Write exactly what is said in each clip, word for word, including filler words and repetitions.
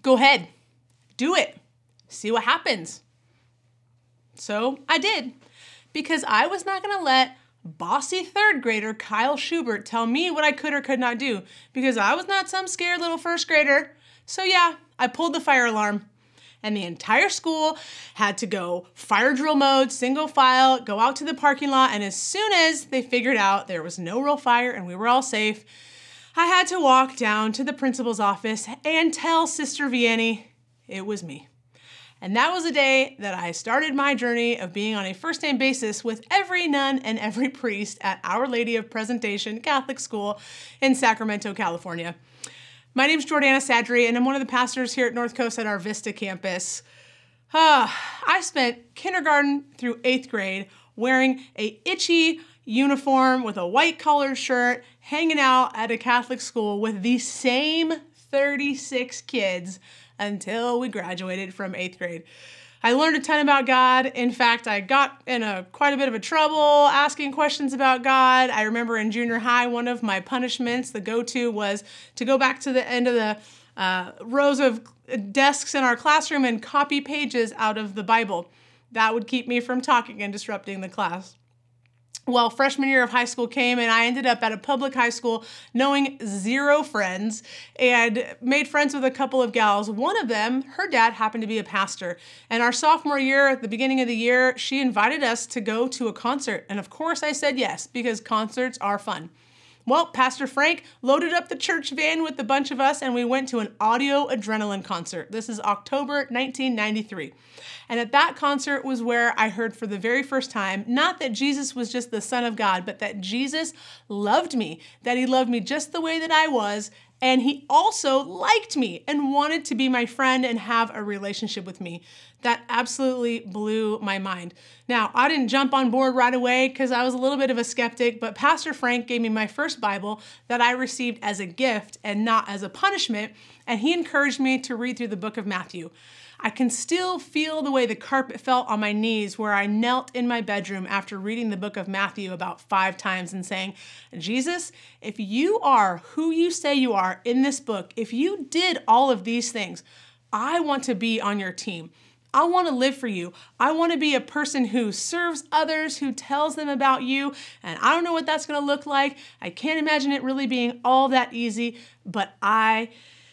Go ahead, do it, see what happens. So I did, because I was not going to let bossy third grader Kyle Schubert tell me what I could or could not do, because I was not some scared little first grader. So yeah, I pulled the fire alarm, and the entire school had to go fire drill mode, single file, go out to the parking lot, and as soon as they figured out there was no real fire and we were all safe, I had to walk down to the principal's office and tell Sister Vianney it was me. And that was the day that I started my journey of being on a first-name basis with every nun and every priest at Our Lady of Presentation Catholic School in Sacramento, California. My name's Jordana Sadri, and I'm one of the pastors here at North Coast at our Vista campus. Uh, I spent kindergarten through eighth grade wearing a itchy uniform with a white collared shirt, hanging out at a Catholic school with the same thirty-six kids until we graduated from eighth grade. I learned a ton about God. In fact, I got in a quite a bit of a trouble asking questions about God. I remember in junior high, one of my punishments, the go-to, was to go back to the end of the uh, rows of desks in our classroom and copy pages out of the Bible. That would keep me from talking and disrupting the class. Well, freshman year of high school came, and I ended up at a public high school knowing zero friends and made friends with a couple of gals. One of them, her dad happened to be a pastor. And our sophomore year, at the beginning of the year, she invited us to go to a concert. And of course I said yes, because concerts are fun. Well, Pastor Frank loaded up the church van with a bunch of us, and we went to an Audio Adrenaline concert. This is October nineteen ninety-three. And at that concert was where I heard for the very first time, not that Jesus was just the Son of God, but that Jesus loved me, that he loved me just the way that I was, and he also liked me and wanted to be my friend and have a relationship with me. That absolutely blew my mind. Now, I didn't jump on board right away because I was a little bit of a skeptic, but Pastor Frank gave me my first Bible that I received as a gift and not as a punishment, and he encouraged me to read through the book of Matthew. I can still feel the way the carpet felt on my knees where I knelt in my bedroom after reading the book of Matthew about five times and saying, Jesus, if you are who you say you are in this book, if you did all of these things, I want to be on your team. I want to live for you. I want to be a person who serves others, who tells them about you. And I don't know what that's going to look like. I can't imagine it really being all that easy, but I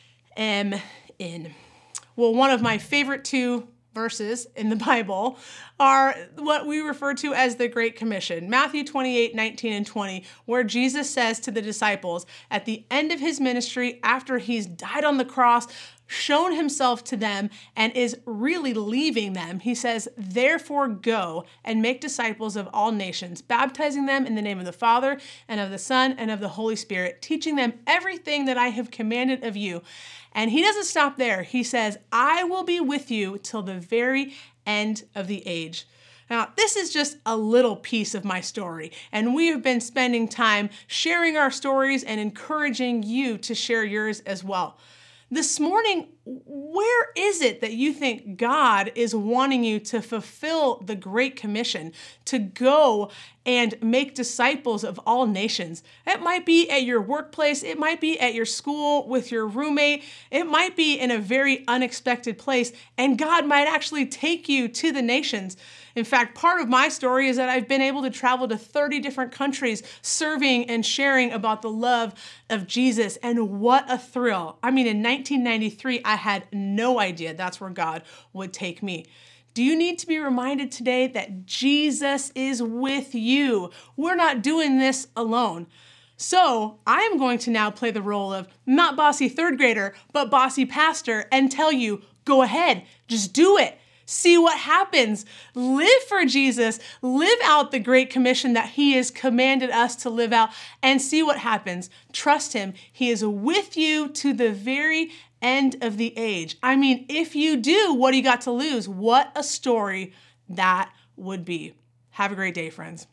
am in. Well, one of my favorite two verses in the Bible are what we refer to as the Great Commission, Matthew twenty-eight, nineteen, and twenty, where Jesus says to the disciples at the end of his ministry, after he's died on the cross, shown himself to them, and is really leaving them, he says, therefore go and make disciples of all nations, baptizing them in the name of the Father and of the Son and of the Holy Spirit, teaching them everything that I have commanded of you. And he doesn't stop there. He says, I will be with you till the very end of the age. Now, this is just a little piece of my story, and we have been spending time sharing our stories and encouraging you to share yours as well. This morning, where is it that you think God is wanting you to fulfill the Great Commission, to go and make disciples of all nations? It might be at your workplace, it might be at your school with your roommate, it might be in a very unexpected place, and God might actually take you to the nations. In fact, part of my story is that I've been able to travel to thirty different countries, serving and sharing about the love of Jesus, and what a thrill. I mean, in nineteen ninety-three, I had no idea that's where God would take me. Do you need to be reminded today that Jesus is with you? We're not doing this alone. So I am going to now play the role of not bossy third grader, but bossy pastor and tell you, go ahead, just do it. See what happens. Live for Jesus. Live out the Great Commission that he has commanded us to live out, and see what happens. Trust him. He is with you to the very end of the age. I mean, if you do, what do you got to lose? What a story that would be. Have a great day, friends.